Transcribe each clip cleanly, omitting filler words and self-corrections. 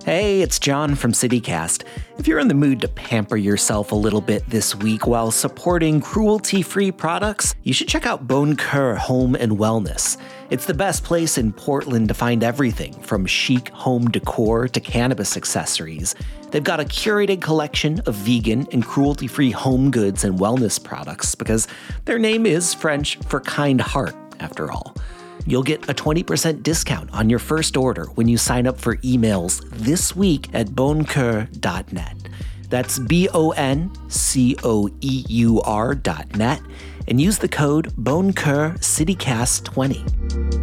Hey, it's John from CityCast. If you're in the mood to pamper yourself a little bit this week while supporting cruelty-free products, you should check out Bon Cœur Home and Wellness. It's the best place in Portland to find everything from chic home decor to cannabis accessories. They've got a curated collection of vegan and cruelty-free home goods and wellness products because their name is French for kind heart, after all. You'll get a 20% discount on your first order when you sign up for emails this week at boncoeur.net. That's BONCOEUR.net and use the code BonCoeurCityCast20.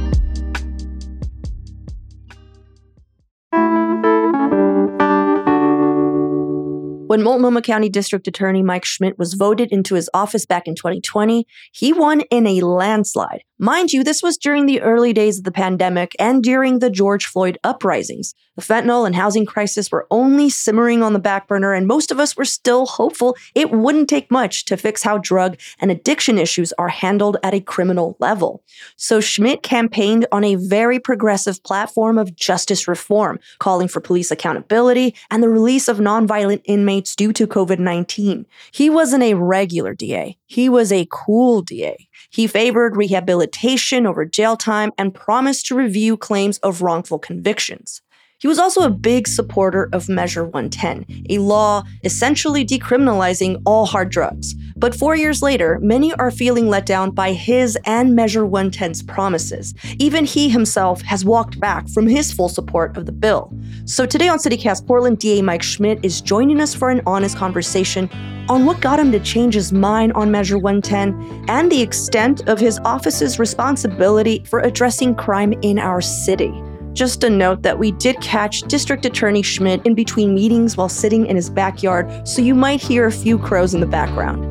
When Multnomah County District Attorney Mike Schmidt was voted into his office back in 2020, he won in a landslide. Mind you, this was during the early days of the pandemic and during the George Floyd uprisings. The fentanyl and housing crisis were only simmering on the back burner, and most of us were still hopeful it wouldn't take much to fix how drug and addiction issues are handled at a criminal level. So Schmidt campaigned on a very progressive platform of justice reform, calling for police accountability and the release of nonviolent inmates due to COVID-19. He wasn't a regular DA. He was a cool DA. He favored rehabilitation over jail time and promised to review claims of wrongful convictions. He was also a big supporter of Measure 110, a law essentially decriminalizing all hard drugs. But 4 years later, many are feeling let down by his and Measure 110's promises. Even he himself has walked back from his full support of the bill. So today on CityCast, Portland DA Mike Schmidt is joining us for an honest conversation on what got him to change his mind on Measure 110 and the extent of his office's responsibility for addressing crime in our city. Just a note that we did catch District Attorney Schmidt in between meetings while sitting in his backyard, so you might hear a few crows in the background.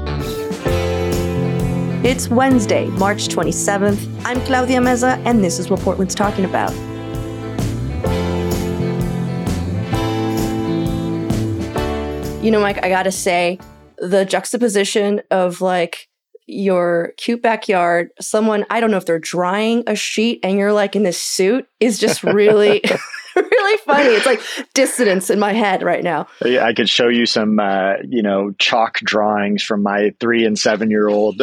It's Wednesday, March 27th. I'm Claudia Meza, and this is what Portland's talking about. You know, Mike, I gotta say, the juxtaposition of your cute backyard, someone, I don't know if they're drying a sheet and you're in this suit is just really, really funny. It's like dissonance in my head right now. Yeah, I could show you some, chalk drawings from my 3 and 7-year-old.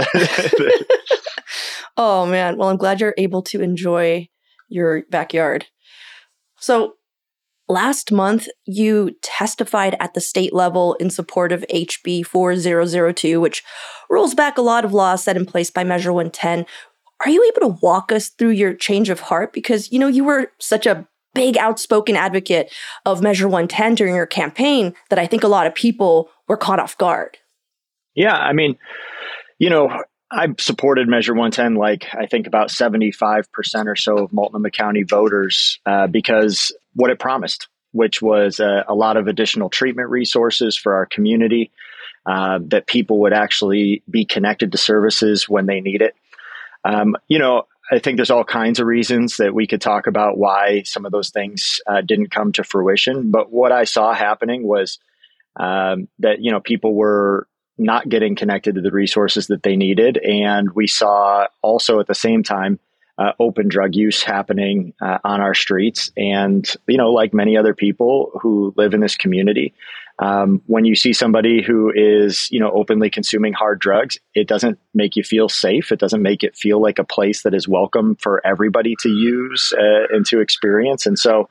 Oh man. Well, I'm glad you're able to enjoy your backyard. So last month, you testified at the state level in support of HB 4002, which rolls back a lot of laws set in place by Measure 110. Are you able to walk us through your change of heart? Because, you were such a big outspoken advocate of Measure 110 during your campaign that I think a lot of people were caught off guard. Yeah, I mean, I've supported Measure 110 I think about 75% or so of Multnomah County voters because what it promised, which was a lot of additional treatment resources for our community, that people would actually be connected to services when they need it. I think there's all kinds of reasons that we could talk about why some of those things didn't come to fruition. But what I saw happening was that, people were not getting connected to the resources that they needed. And we saw also at the same time, open drug use happening on our streets. And, like many other people who live in this community, when you see somebody who is, openly consuming hard drugs, it doesn't make you feel safe. It doesn't make it feel like a place that is welcome for everybody to use and to experience. And so,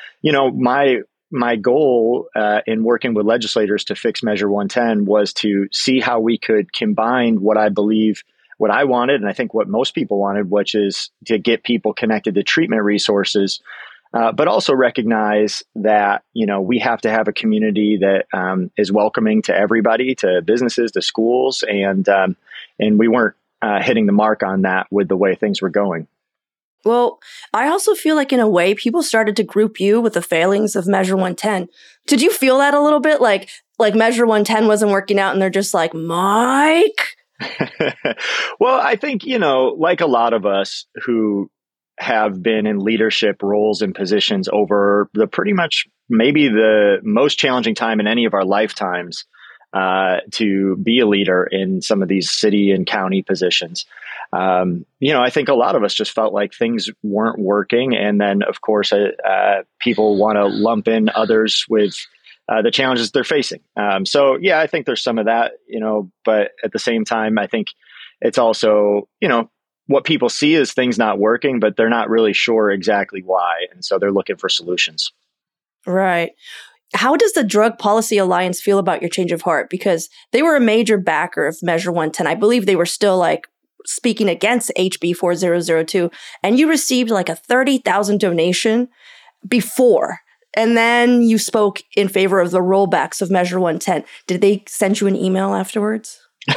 my goal in working with legislators to fix Measure 110 was to see how we could combine what I wanted, and I think what most people wanted, which is to get people connected to treatment resources, but also recognize that, we have to have a community that is welcoming to everybody, to businesses, to schools, and we weren't hitting the mark on that with the way things were going. Well, I also feel like in a way, people started to group you with the failings of Measure 110. Did you feel that a little bit? Like Measure 110 wasn't working out and they're just like, Mike? Well, I think, like a lot of us who have been in leadership roles and positions over the pretty much maybe the most challenging time in any of our lifetimes to be a leader in some of these city and county positions. I think a lot of us just felt like things weren't working. And then, of course, people want to lump in others with the challenges they're facing. I think there's some of that, but at the same time, I think it's also, what people see is things not working, but they're not really sure exactly why. And so they're looking for solutions. Right. How does the Drug Policy Alliance feel about your change of heart? Because they were a major backer of Measure 110. I believe they were still speaking against HB 4002, and you received a 30,000 donation before. And then you spoke in favor of the rollbacks of Measure 110. Did they send you an email afterwards?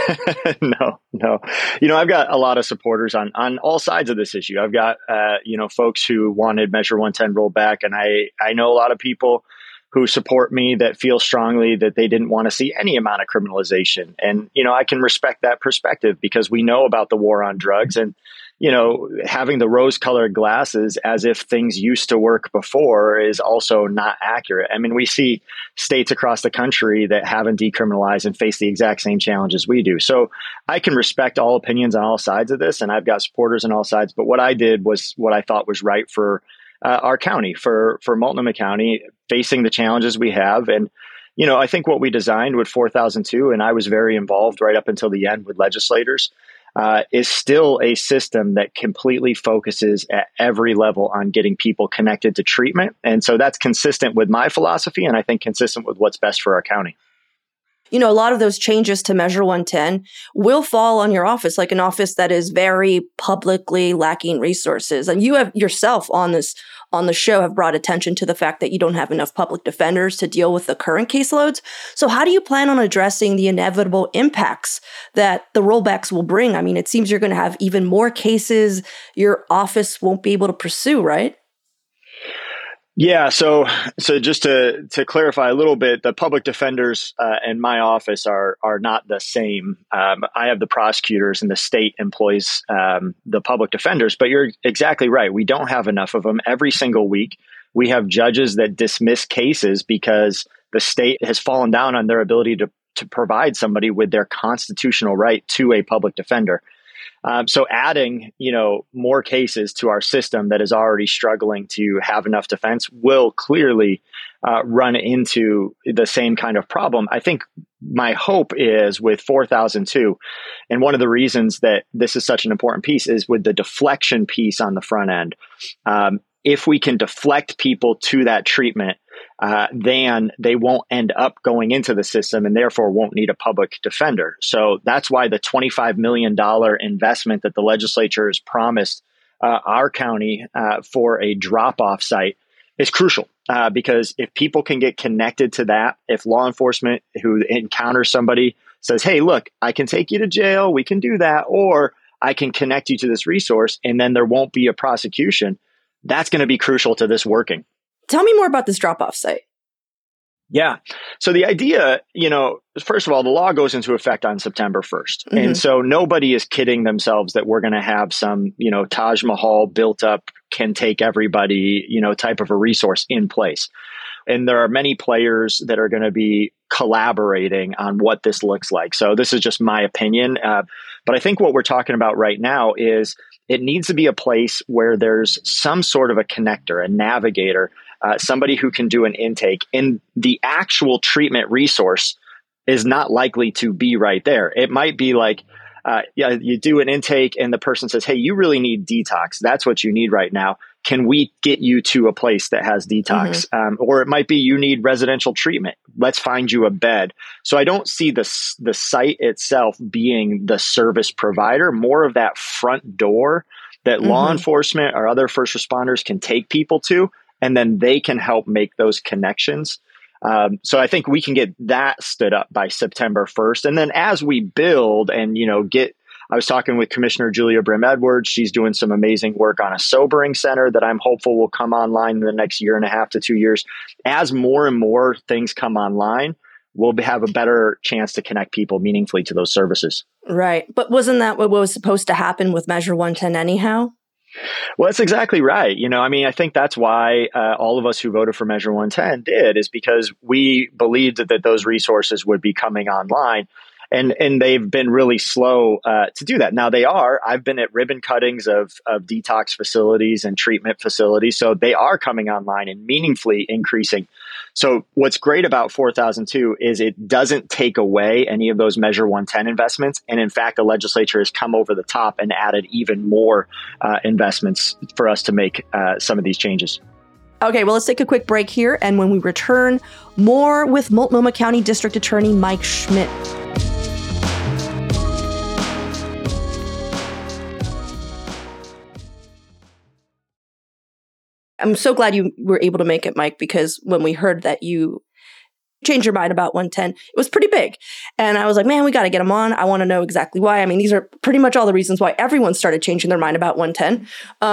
No. I've got a lot of supporters on all sides of this issue. I've got, folks who wanted Measure 110 rolled back. And I know a lot of people who support me that feel strongly that they didn't want to see any amount of criminalization. And, I can respect that perspective because we know about the war on drugs and, having the rose-colored glasses as if things used to work before is also not accurate. I mean, we see states across the country that haven't decriminalized and face the exact same challenges we do. So I can respect all opinions on all sides of this, and I've got supporters on all sides. But what I did was what I thought was right for our county, for Multnomah County, facing the challenges we have. And, I think what we designed with 4002, and I was very involved right up until the end with legislators, is still a system that completely focuses at every level on getting people connected to treatment. And so that's consistent with my philosophy, and I think consistent with what's best for our county. A lot of those changes to Measure 110 will fall on your office, like an office that is very publicly lacking resources. And you have yourself on the show have brought attention to the fact that you don't have enough public defenders to deal with the current caseloads. So how do you plan on addressing the inevitable impacts that the rollbacks will bring? I mean, it seems you're going to have even more cases your office won't be able to pursue, right? Yeah. So just to clarify a little bit, the public defenders in my office are not the same. I have the prosecutors and the state employs the public defenders, but you're exactly right. We don't have enough of them. Every single week, we have judges that dismiss cases because the state has fallen down on their ability to provide somebody with their constitutional right to a public defender. So adding, more cases to our system that is already struggling to have enough defense will clearly run into the same kind of problem. I think my hope is with 4002, and one of the reasons that this is such an important piece is with the deflection piece on the front end. If we can deflect people to that treatment, then they won't end up going into the system and therefore won't need a public defender. So that's why the $25 million investment that the legislature has promised our county for a drop-off site is crucial. Because if people can get connected to that, if law enforcement who encounters somebody says, hey, look, I can take you to jail, we can do that, or I can connect you to this resource, and then there won't be a prosecution, that's going to be crucial to this working. Tell me more about this drop-off site. Yeah. So the idea, first of all, the law goes into effect on September 1st. Mm-hmm. And so nobody is kidding themselves that we're going to have some, Taj Mahal built up, can take everybody, type of a resource in place. And there are many players that are going to be collaborating on what this looks like. So this is just my opinion. But I think what we're talking about right now is it needs to be a place where there's some sort of a connector, a navigator, somebody who can do an intake. And the actual treatment resource is not likely to be right there. It might be like, you do an intake and the person says, hey, you really need detox. That's what you need right now. Can we get you to a place that has detox? Mm-hmm. Or it might be you need residential treatment. Let's find you a bed. So I don't see the site itself being the service provider, more of that front door that mm-hmm. law enforcement or other first responders can take people to, and then they can help make those connections. So I think we can get that stood up by September 1st. And then as we build and, I was talking with Commissioner Julia Brim-Edwards. She's doing some amazing work on a sobering center that I'm hopeful will come online in the next 1.5 to 2 years. As more and more things come online, we'll have a better chance to connect people meaningfully to those services. Right. But wasn't that what was supposed to happen with Measure 110 anyhow? Well, that's exactly right. I think that's why all of us who voted for Measure 110 did, is because we believed that those resources would be coming online. And they've been really slow to do that. Now I've been at ribbon cuttings of detox facilities and treatment facilities. So they are coming online and meaningfully increasing. So what's great about 4002 is it doesn't take away any of those Measure 110 investments. And in fact, the legislature has come over the top and added even more investments for us to make some of these changes. Okay, well, let's take a quick break here. And when we return, more with Multnomah County District Attorney Mike Schmidt. I'm so glad you were able to make it, Mike, because when we heard that you changed your mind about 110, it was pretty big. And I was like, man, we got to get him on. I want to know exactly why. I mean, these are pretty much all the reasons why everyone started changing their mind about 110.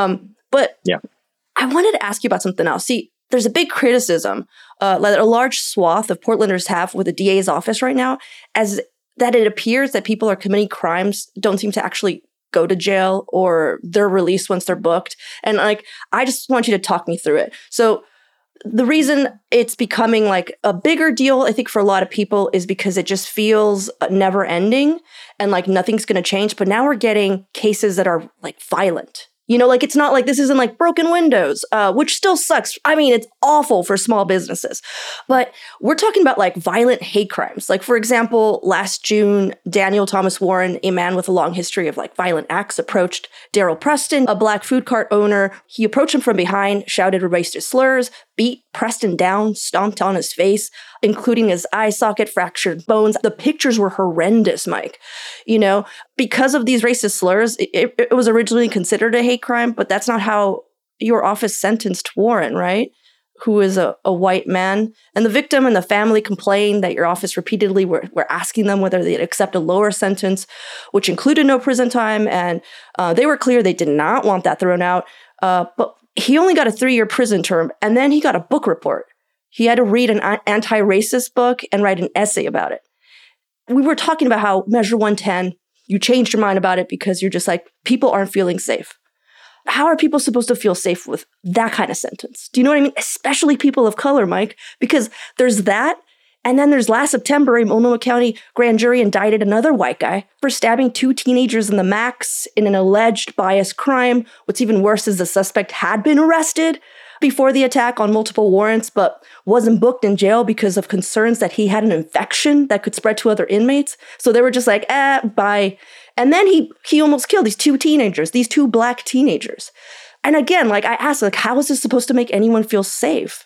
But yeah, I wanted to ask you about something else. See, there's a big criticism that a large swath of Portlanders have with the DA's office right now, as that it appears that people are committing crimes don't seem to actually go to jail or they're released once they're booked. And like, I just want you to talk me through it. So the reason it's becoming like a bigger deal, I think, for a lot of people is because it just feels never ending and like nothing's going to change. But now we're getting cases that are like violent. You know, like it's not like this isn't like broken windows, which still sucks. I mean, it's awful for small businesses. But we're talking about like violent hate crimes. Like, for example, last June, Daniel Thomas Warren, a man with a long history of like violent acts, approached Daryl Preston, a black food cart owner. He approached him from behind, shouted racist slurs, beat Preston down, stomped on his face, including his eye socket, fractured bones. The pictures were horrendous, Mike. You know, because of these racist slurs, it was originally considered a hate crime, but that's not how your office sentenced Warren, right? Who is a white man. And the victim and the family complained that your office repeatedly were asking them whether they'd accept a lower sentence, which included no prison time. And they were clear they did not want that thrown out. But he only got a 3-year prison term, and then he got a book report. He had to read an anti-racist book and write an essay about it. We were talking about how Measure 110, you changed your mind about it because you're just like, people aren't feeling safe. How are people supposed to feel safe with that kind of sentence? Do you know what I mean? Especially people of color, Mike, because there's that. And then there's last September, a Multnomah County grand jury indicted another white guy for stabbing 2 teenagers in the Max in an alleged biased crime. What's even worse is the suspect had been arrested before the attack on multiple warrants, but wasn't booked in jail because of concerns that he had an infection that could spread to other inmates. So they were just like, bye. And then he almost killed these 2 teenagers, these 2 black teenagers. And again, like I asked, like, how is this supposed to make anyone feel safe?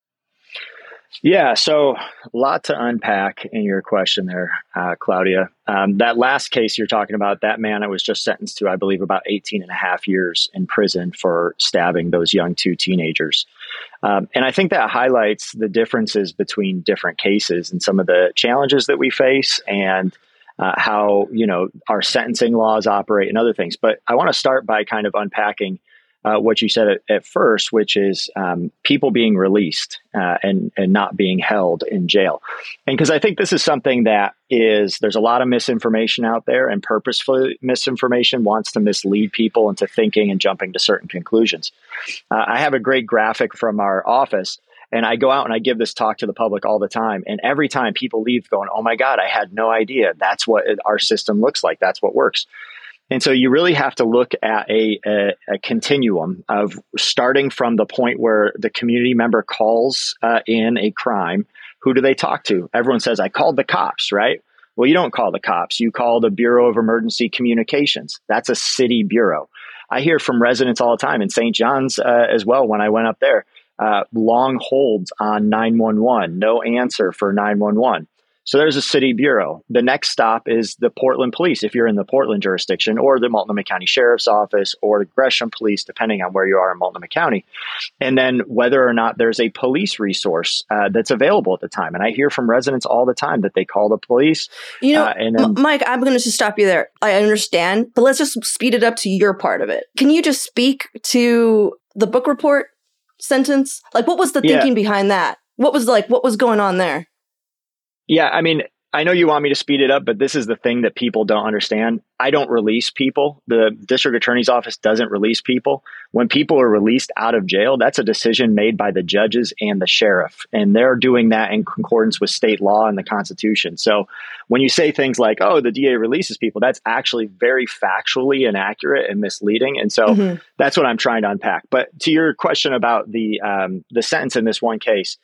Yeah, so a lot to unpack in your question there, Claudia. That last case you're talking about, that man, I was just sentenced to, I believe, about 18 and a half years in prison for stabbing those young 2 teenagers. And I think that highlights the differences between different cases and some of the challenges that we face and how, you know, our sentencing laws operate and other things. But I want to start by kind of unpacking what you said at first, which is people being released and not being held in jail. And because I think this is something that there's a lot of misinformation out there, and purposeful misinformation wants to mislead people into thinking and jumping to certain conclusions. I have a great graphic from our office, and I go out and I give this talk to the public all the time. And every time people leave going, oh my God, I had no idea. That's what our system looks like. That's what works. And so you really have to look at a continuum of starting from the point where the community member calls in a crime. Who do they talk to? Everyone says, I called the cops, right? Well, you don't call the cops. You call the Bureau of Emergency Communications. That's a city bureau. I hear from residents all the time in St. John's as well when I went up there. Long holds on 911, no answer for 911. So there's a city bureau. The next stop is the Portland Police, if you're in the Portland jurisdiction, or the Multnomah County Sheriff's Office, or the Gresham Police, depending on where you are in Multnomah County. And then whether or not there's a police resource that's available at the time. And I hear from residents all the time that they call the police. You know, Mike, I'm going to just stop you there. I understand, but let's just speed it up to your part of it. Can you just speak to the book report sentence? Like, what was the thinking behind that? What was going on there? Yeah, I mean, I know you want me to speed it up, but this is the thing that people don't understand. I don't release people. The district attorney's office doesn't release people. When people are released out of jail, that's a decision made by the judges and the sheriff. And they're doing that in concordance with state law and the Constitution. So when you say things like, oh, the DA releases people, that's actually very factually inaccurate and misleading. And so that's what I'm trying to unpack. But to your question about the sentence in this one case,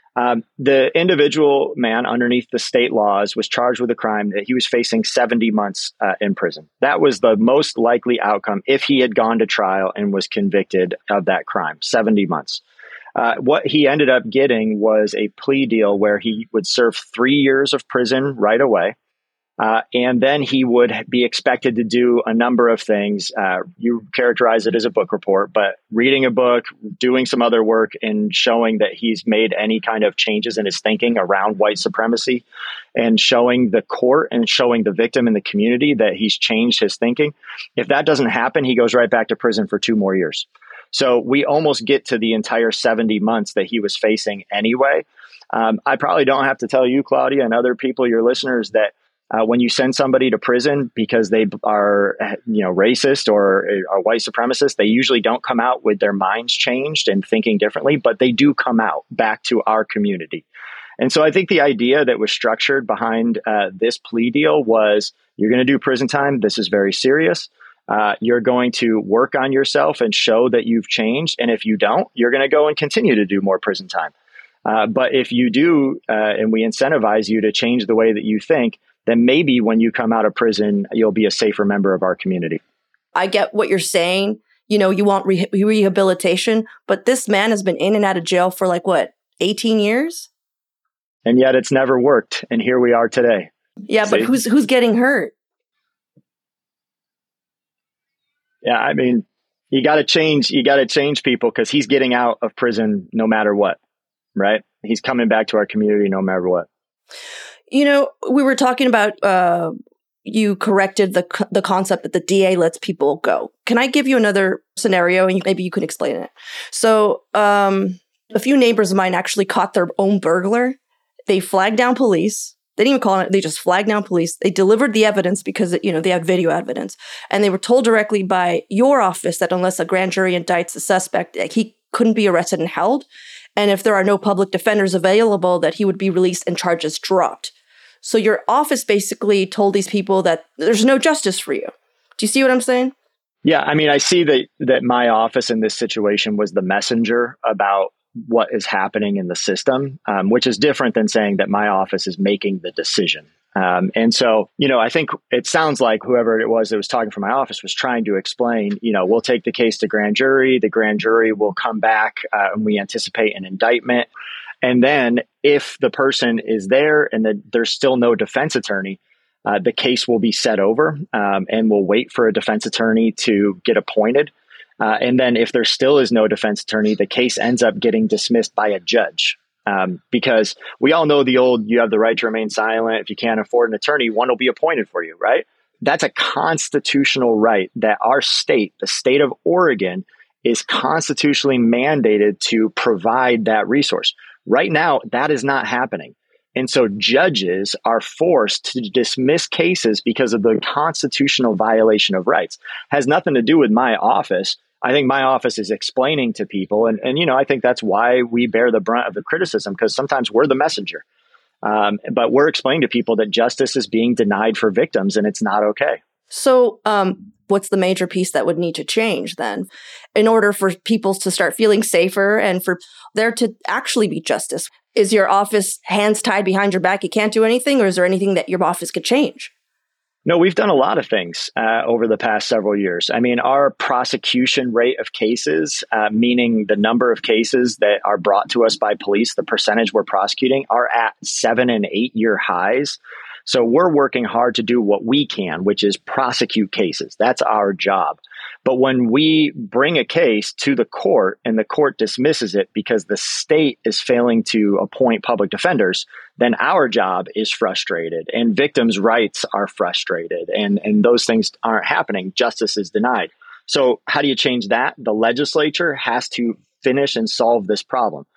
the individual man underneath the state laws was charged with a crime that he was facing 70 months in prison. That was the most likely outcome if he had gone to trial and was convicted of that crime, 70 months. What he ended up getting was a plea deal where he would serve 3 years of prison right away. And then he would be expected to do a number of things. You characterize it as a book report, but reading a book, doing some other work, and showing that he's made any kind of changes in his thinking around white supremacy, and showing the court and showing the victim and the community that he's changed his thinking. If that doesn't happen, he goes right back to prison for 2 more years. So we almost get to the entire 70 months that he was facing anyway. I probably don't have to tell you, Claudia, and other people, your listeners, that when you send somebody to prison because they are, racist or are white supremacists, they usually don't come out with their minds changed and thinking differently, but they do come out back to our community. And so I think the idea that was structured behind this plea deal was, you're going to do prison time. This is very serious. You're going to work on yourself and show that you've changed. And if you don't, you're going to go and continue to do more prison time. But if you do, and we incentivize you to change the way that you think, then maybe when you come out of prison, you'll be a safer member of our community. I get what you're saying. You want rehabilitation, but this man has been in and out of jail for 18 years? And yet it's never worked. And here we are today. Yeah, but who's getting hurt? Yeah, I mean, you got to change people, because he's getting out of prison no matter what, right? He's coming back to our community no matter what. We were talking about, you corrected the concept that the DA lets people go. Can I give you another scenario and maybe you can explain it? So a few neighbors of mine actually caught their own burglar. They flagged down police. They didn't even call it. They just flagged down police. They delivered the evidence because, they had video evidence. And they were told directly by your office that unless a grand jury indicts the suspect, he couldn't be arrested and held. And if there are no public defenders available, that he would be released and charges dropped. So your office basically told these people that there's no justice for you. Do you see what I'm saying? Yeah, I mean, I see that my office in this situation was the messenger about what is happening in the system, which is different than saying that my office is making the decision. And so, I think it sounds like whoever it was that was talking from my office was trying to explain, we'll take the case to grand jury. The grand jury will come back and we anticipate an indictment. And then if the person is there and there's still no defense attorney, the case will be set over and we'll wait for a defense attorney to get appointed. And then if there still is no defense attorney, the case ends up getting dismissed by a judge. Because we all know you have the right to remain silent. If you can't afford an attorney, one will be appointed for you, right? That's a constitutional right that our state, the state of Oregon, is constitutionally mandated to provide that resource. Right now, that is not happening. And so judges are forced to dismiss cases because of the constitutional violation of rights. Has nothing to do with my office. I think my office is explaining to people. And I think that's why we bear the brunt of the criticism, because sometimes we're the messenger. But we're explaining to people that justice is being denied for victims, and it's not okay. So what's the major piece that would need to change then in order for people to start feeling safer and for there to actually be justice? Is your office hands tied behind your back? You can't do anything? Or is there anything that your office could change? No, we've done a lot of things over the past several years. I mean, our prosecution rate of cases, meaning the number of cases that are brought to us by police, the percentage we're prosecuting, are at 7 and 8 year highs. So we're working hard to do what we can, which is prosecute cases. That's our job. But when we bring a case to the court and the court dismisses it because the state is failing to appoint public defenders, then our job is frustrated and victims' rights are frustrated and those things aren't happening. Justice is denied. So how do you change that? The legislature has to finish and solve this problem.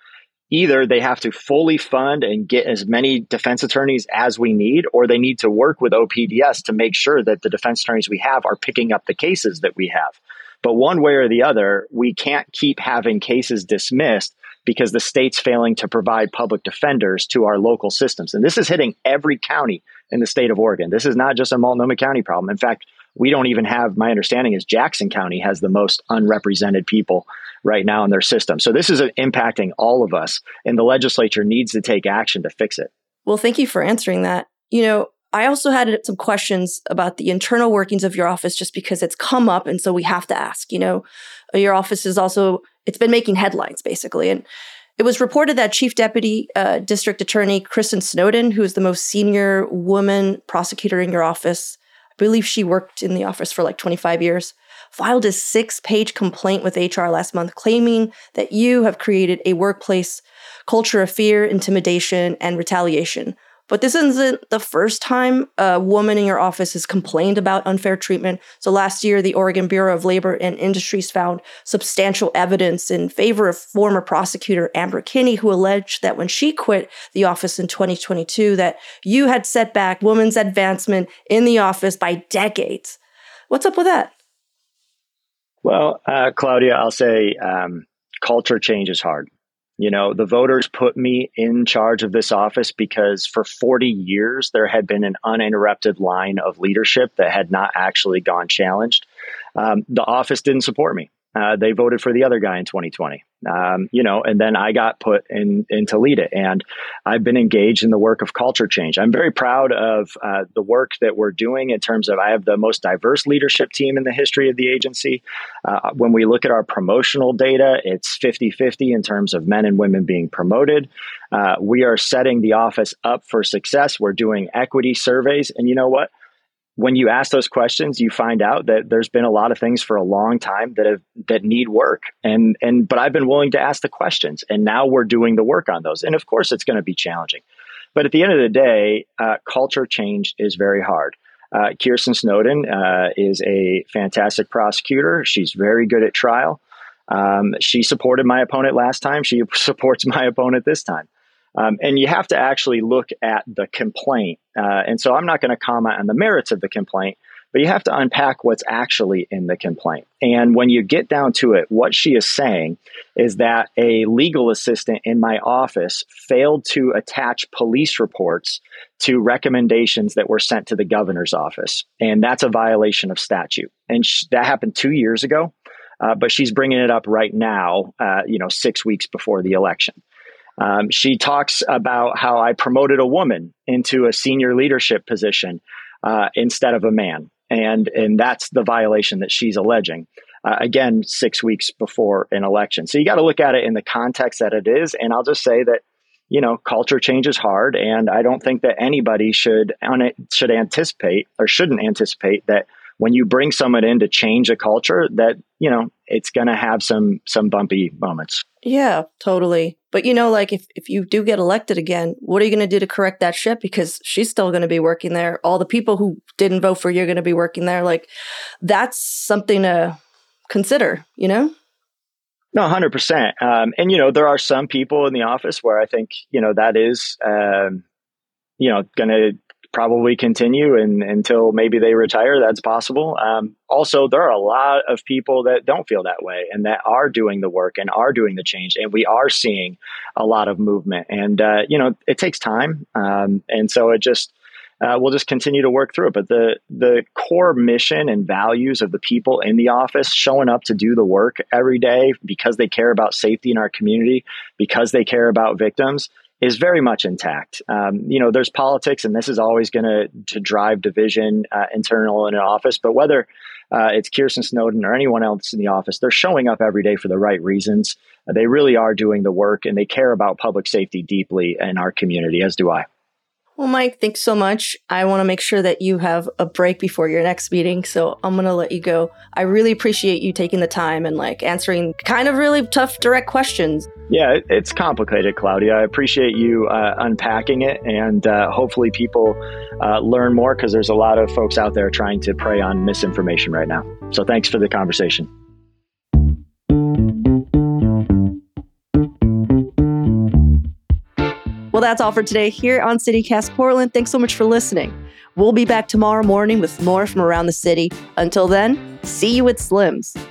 either they have to fully fund and get as many defense attorneys as we need, or they need to work with OPDS to make sure that the defense attorneys we have are picking up the cases that we have. But one way or the other, we can't keep having cases dismissed because the state's failing to provide public defenders to our local systems. And this is hitting every county in the state of Oregon. This is not just a Multnomah County problem. In fact, we don't even have, my understanding is Jackson County has the most unrepresented people right now in their system. So this is impacting all of us, and the legislature needs to take action to fix it. Well, thank you for answering that. I also had some questions about the internal workings of your office, just because it's come up. And so we have to ask, your office is also, it's been making headlines basically. And it was reported that Chief Deputy District Attorney Kirsten Snowden, who is the most senior woman prosecutor in your office, I believe she worked in the office for like 25 years, filed a 6-page complaint with HR last month, claiming that you have created a workplace culture of fear, intimidation, and retaliation. But this isn't the first time a woman in your office has complained about unfair treatment. So last year, the Oregon Bureau of Labor and Industries found substantial evidence in favor of former prosecutor Amber Kinney, who alleged that when she quit the office in 2022, that you had set back women's advancement in the office by decades. What's up with that? Well, Claudia, I'll say culture change is hard. The voters put me in charge of this office because for 40 years, there had been an uninterrupted line of leadership that had not actually gone challenged. The office didn't support me. They voted for the other guy in 2020, and then I got put in to lead it. And I've been engaged in the work of culture change. I'm very proud of the work that we're doing in terms of I have the most diverse leadership team in the history of the agency. When we look at our promotional data, it's 50-50 in terms of men and women being promoted. We are setting the office up for success. We're doing equity surveys. And you know what? When you ask those questions, you find out that there's been a lot of things for a long time that need work. But I've been willing to ask the questions, and now we're doing the work on those. And of course, it's going to be challenging. But at the end of the day, culture change is very hard. Kirsten Snowden is a fantastic prosecutor. She's very good at trial. She supported my opponent last time. She supports my opponent this time. And you have to actually look at the complaint. And so I'm not going to comment on the merits of the complaint, but you have to unpack what's actually in the complaint. And when you get down to it, what she is saying is that a legal assistant in my office failed to attach police reports to recommendations that were sent to the governor's office. And that's a violation of statute. And that happened 2 years ago, but she's bringing it up right now, 6 weeks before the election. She talks about how I promoted a woman into a senior leadership position instead of a man. And that's the violation that she's alleging. Again, 6 weeks before an election. So you got to look at it in the context that it is. And I'll just say that, culture change is hard. And I don't think that anybody shouldn't anticipate that when you bring someone in to change a culture that, it's going to have some bumpy moments. Yeah, totally. But, if you do get elected again, what are you going to do to correct that ship? Because she's still going to be working there. All the people who didn't vote for you are going to be working there. That's something to consider, No, 100%. And, there are some people in the office where I think, that is, going to probably continue until maybe they retire. That's possible. Also, there are a lot of people that don't feel that way and that are doing the work and are doing the change. And we are seeing a lot of movement. And, it takes time. And so we'll just continue to work through it. But the core mission and values of the people in the office showing up to do the work every day because they care about safety in our community, because they care about victims, is very much intact. There's politics, and this is always going to drive division internal in an office. But whether it's Kirsten Snowden or anyone else in the office, they're showing up every day for the right reasons. They really are doing the work, and they care about public safety deeply in our community, as do I. Well, Mike, thanks so much. I want to make sure that you have a break before your next meeting, so I'm going to let you go. I really appreciate you taking the time and answering kind of really tough, direct questions. Yeah, it's complicated, Claudia. I appreciate you unpacking it, and hopefully people learn more, because there's a lot of folks out there trying to prey on misinformation right now. So thanks for the conversation. Well, that's all for today here on CityCast Portland. Thanks so much for listening. We'll be back tomorrow morning with more from around the city. Until then, see you at Slim's.